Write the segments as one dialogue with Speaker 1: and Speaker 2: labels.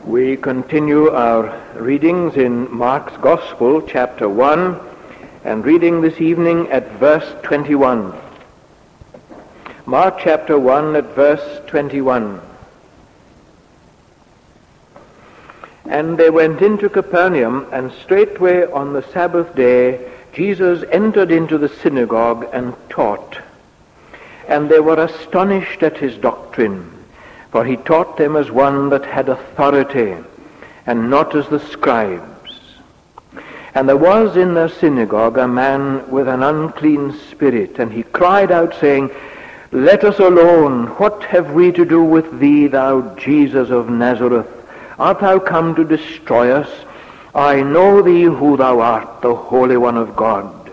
Speaker 1: We continue our readings in Mark's Gospel, chapter 1, and reading this evening at verse 21. Mark chapter 1 at verse 21. And they went into Capernaum, and straightway on the Sabbath day Jesus entered into the synagogue and taught. And they were astonished at his doctrine, for he taught them as one that had authority, and not as the scribes. And there was in their synagogue a man with an unclean spirit, and he cried out, saying, Let us alone, what have we to do with thee, thou Jesus of Nazareth? Art thou come to destroy us? I know thee who thou art, the Holy One of God.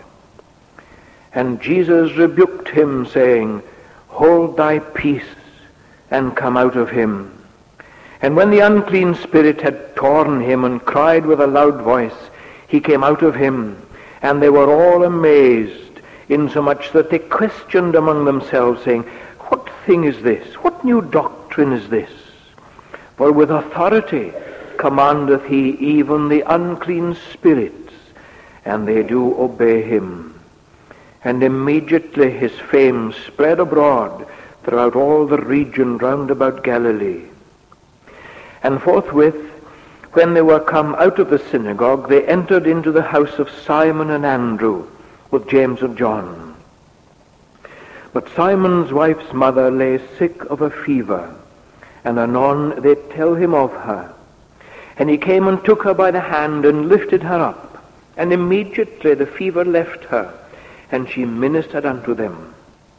Speaker 1: And Jesus rebuked him, saying, Hold thy peace, and come out of him. And when the unclean spirit had torn him and cried with a loud voice, he came out of him, and they were all amazed, insomuch that they questioned among themselves, saying, What thing is this? What new doctrine is this? For with authority commandeth he even the unclean spirits, and they do obey him. And immediately his fame spread abroad throughout all the region round about Galilee. And forthwith, when they were come out of the synagogue, they entered into the house of Simon and Andrew, with James and John. But Simon's wife's mother lay sick of a fever, and anon they tell him of her. And he came and took her by the hand, and lifted her up, and immediately the fever left her, and she ministered unto them.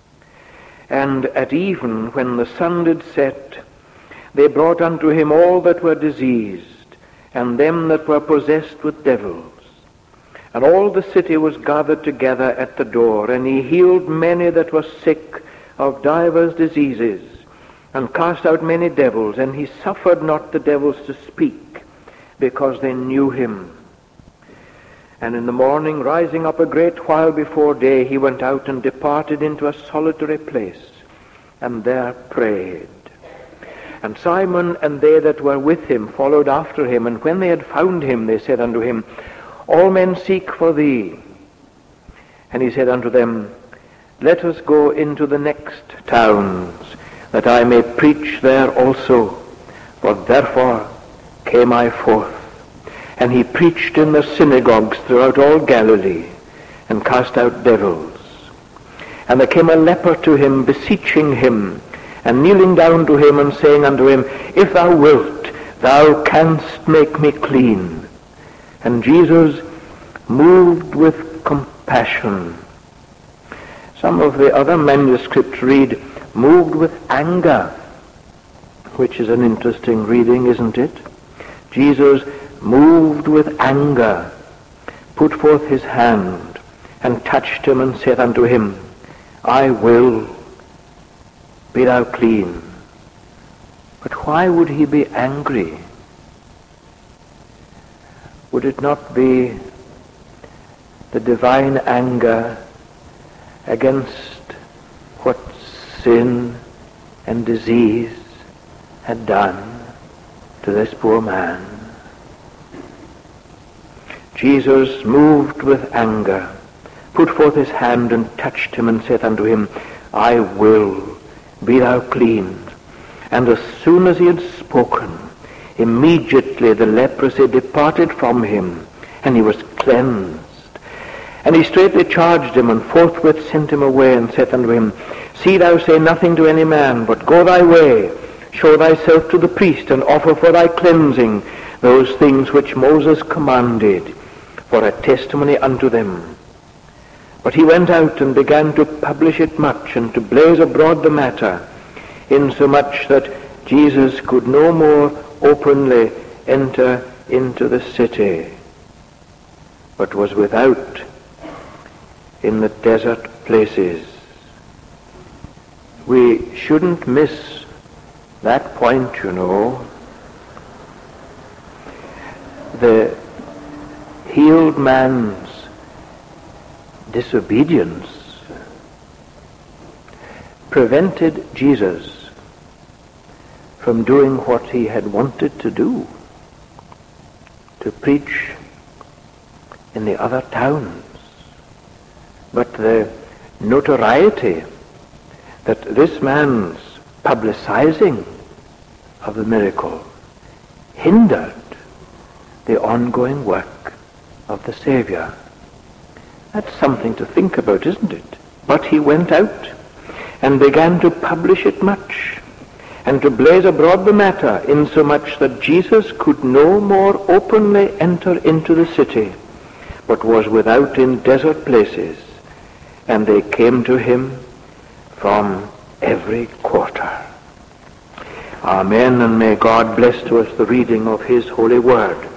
Speaker 1: And at even, when the sun did set, they brought unto him all that were diseased, and them that were possessed with devils. And all the city was gathered together at the door, and he healed many that were sick of divers diseases, and cast out many devils, and he suffered not the devils to speak, because they knew him. And in the morning, rising up a great while before day, he went out and departed into a solitary place, and there prayed. And Simon and they that were with him followed after him, and when they had found him, they said unto him, All men seek for thee. And he said unto them, Let us go into the next towns, that I may preach there also, for therefore came I forth. And he preached in the synagogues throughout all Galilee, and cast out devils. And there came a leper to him, beseeching him, and kneeling down to him, and saying unto him, If thou wilt, thou canst make me clean. And Jesus, moved with compassion. Some of the other manuscripts read, moved with anger, which is an interesting reading, isn't it? Jesus, moved with anger, put forth his hand, and touched him, and said unto him, I will, be thou clean. But why would he be angry? Would it not be the divine anger against what sin and disease had done to this poor man? Jesus, moved with anger, put forth his hand and touched him, and said unto him, I will, be thou clean. And as soon as he had spoken, immediately the leprosy departed from him, and he was cleansed. And he straightly charged him, and forthwith sent him away, and said unto him, See thou say nothing to any man, but go thy way, show thyself to the priest, and offer for thy cleansing those things which Moses commanded, for a testimony unto them. But he went out and began to publish it much, and to blaze abroad the matter, insomuch that Jesus could no more openly enter into the city, but was without in the desert places. We shouldn't miss that point, you know. The healed man's disobedience prevented Jesus from doing what he had wanted to do. to preach in the other towns. But the notoriety that this man's publicizing of the miracle hindered the ongoing work of the Savior. That's something to think about, isn't it? But he went out and began to publish it much, and to blaze abroad the matter, insomuch that Jesus could no more openly enter into the city, but was without in desert places, and they came to him from every quarter. Amen, and may God bless to us the reading of his holy word.